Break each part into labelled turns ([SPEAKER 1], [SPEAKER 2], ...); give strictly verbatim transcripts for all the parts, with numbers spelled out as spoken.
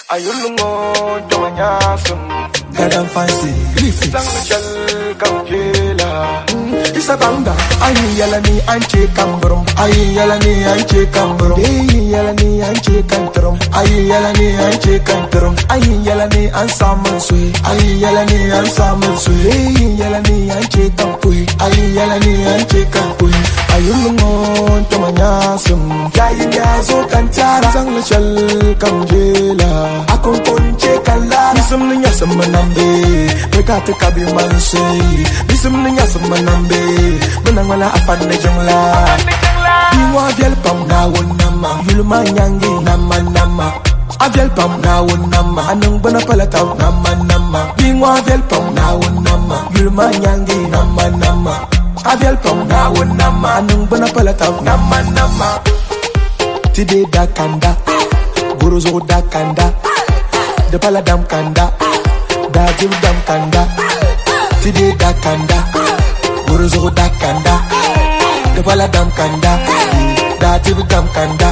[SPEAKER 1] ayulungo domanyasum
[SPEAKER 2] Gadam fancy Griffiths
[SPEAKER 1] Sanglachal kaujela
[SPEAKER 2] Isa banga Ayi yala ni anche kambrum Ayi yala ni anche kambrum Ayi yala ni anche kantrum Ayi yala ni anche kantrum Ayi yala ni ansamun sui Ayi yala ni ansamun sui Ayi yala ni anche kampui Ayi yala ni anche kampui Ayulungo tomanyasum Yayi nyazo kantara Sanglachal kaujela Akon konche kala Nisum ninyasum manambe Mekate kabi manse Nisum ninyasum manambe Menang wala afan na jangla Bingwa vyel pam na won nama Yulma nyangi nama nama Avyel pam na won nama Anong bana palataw nama nama Bingwa vyel pam na won nama Yulma nyangi nama nama Avyel pam na won nama Anong bana palataw nama nama Tide da kanda Guruzo da kanda De paladam kanda Da jim dam kanda Tide da kanda Guruzo da kanda De paladam kanda Da jim dam kanda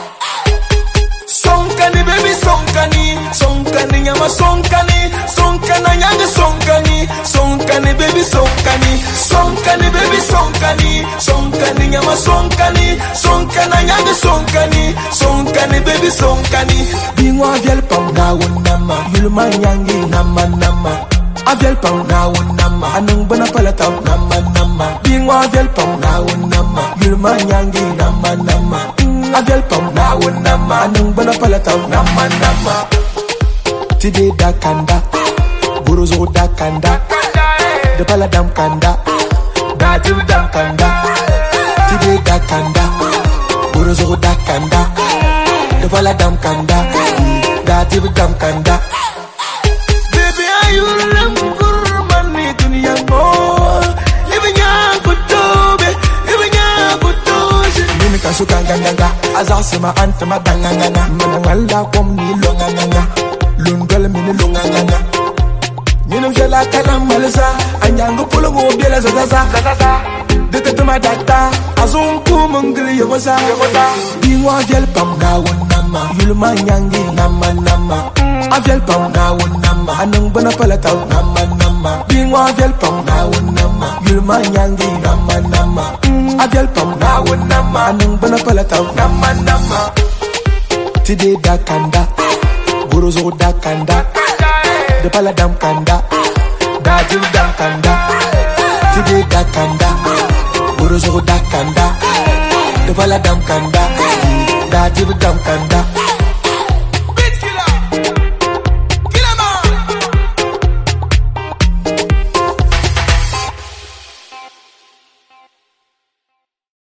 [SPEAKER 2] Sonkani baby sonkani Sonkani nyama sonkani Sonkana nyanga sonkani Sonkani baby sonkani Sonkani baby sonkani Sonkani nyama sonkani Sonkana nyanga sonkani Sonkani baby sonkani Bingwa vyel pam na won nama Yulma nyangi nama nama Avyel pam na won nama Anong bana palataw nama nama Bingwa vyel pam na won nama Yulma nyangi nama nama Avyel pam na won nama Anong bana palataw nama nama Tide da kanda Guruzo da kanda De paladam kanda Da jim dam kanda Tide da kanda Guruzo da kanda De paladam kanda Da jim dam kanda Baby ayulam kurmani dunia mo Ibnya kutobe Ibnya kutoje Mimi kasuka nganganga Azasima antama danganganga Manangala kom ni longanganga Lungal mini longanganga Nino jela kalam malza Anyango polo mo biela zazaza Dete tuma data Azunku mungli yogoza Bingwa vyel pam na won nama Yulma nyangi nama nama Avyel pam na won nama Anong bana palataw nama nama Bingwa vyel pam na won nama Yulma nyangi nama nama Avyel pam na won nama Anong bana palataw nama nama Tide da kanda Guruzo da kanda De paladam kanda Da jim dam kanda Tide da kanda Guruzo da kanda De paladam kanda Da jim dam kanda